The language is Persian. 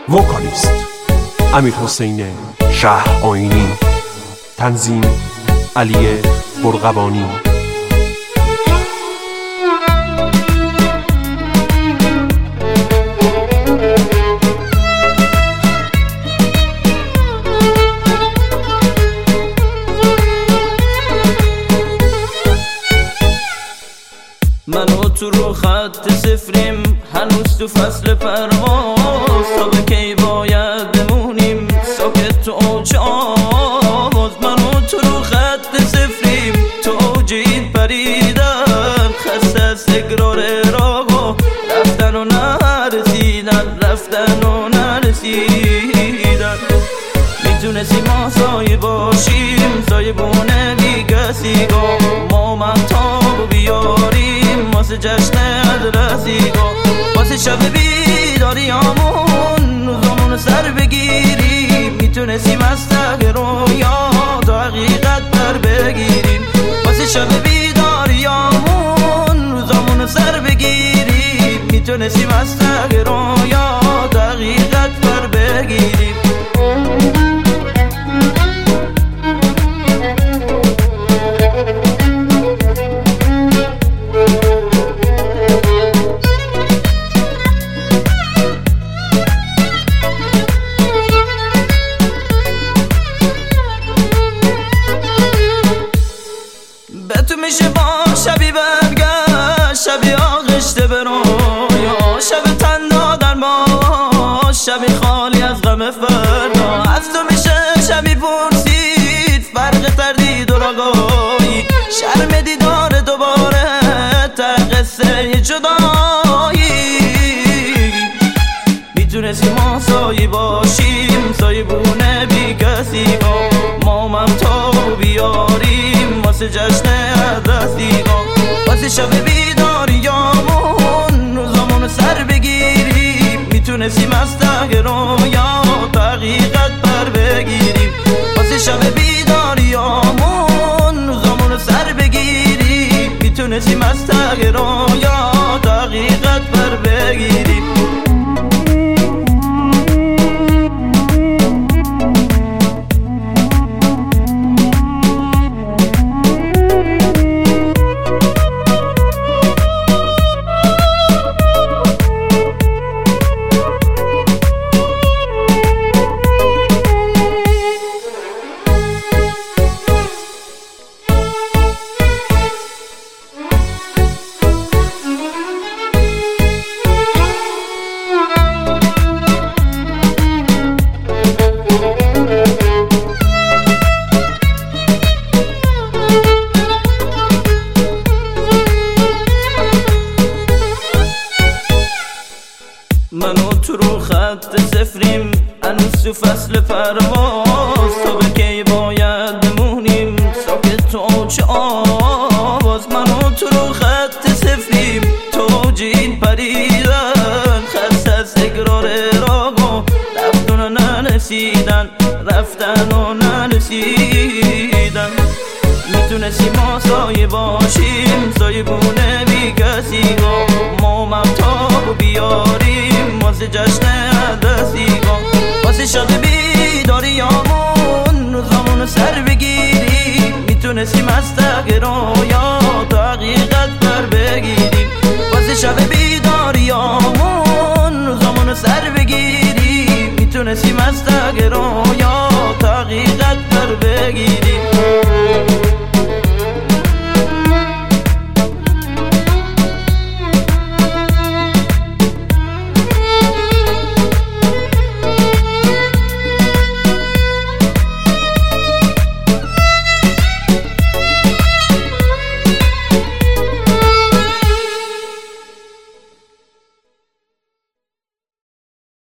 وکالیست امیرحسین شهر آیینی، تنظیم علی برقبانی. منو تو رو خط صفریم، هنوز تو فصل پرواز، تا به کی باید بمونیم ساکت تو اوج آواز. منو تو رو خط صفریم، تو اوج این پریدن، خسته از تکرار راهو رفتن و نرسیدن، رفتن و نرسیدن. میتونستی ما سایه باشیم، سایبونه بی کسی گاه، ما مهتاب بیاریم واسه جشن رسیگاه، واسه شب بیداریامون روزامون سر بگیریم. میتونستیم از ته رویا تا حقیقت پر بگیریم، واسه شب بیداریامون روزامون سر بگیریم. میتونستیم از ته رویا تا حقیقت پر بگیریم. تو میشه با شبی برگشت، شبی آغشته به رویا، شب تن دادن با شبی خالی از غم فردا. از تو میشه شبی پرسید فرق تردید و رگایی، شرم دیدار دوباره تا قصه جدایی. میتونستی ما سایه باشیم، سایه بونه بی کسی گاه، ما مهتاب بیاریم واسه جشن رسیگاه، واسه شب بیداریامون روزامون سر بگیریم. میتونستیم از ته رویا تا حقیقت پر بگیریم، واسه شب بیداریامون روزامون سر بگیریم. میتونستیم از ته رویا تا حقیقت پر بگیریم. منو تو رو خط صفریم، هنوز تو فصل پرواز، تا به کی باید بمونیم ساکت تو اوج آواز. منو تو رو خط صفریم، تو اوج این پریدن، خسته از تکرار راهو رفتن و نرسیدن، رفتن و نرسیدن. میتونستی ما سایه باشیم، سایه بونه بی کسی گاه، ما مهتاب بیاریم واسه جشن رسیگاه، واسه شب بیداریامون روزامون سر بگیریم. میتونستیم از ته رویا تا حقیقت پر بگیریم، واسه شب بیداریامون روزامون سر بگیریم. میتونستیم از ته رویا تا حقیقت پر بگیریم.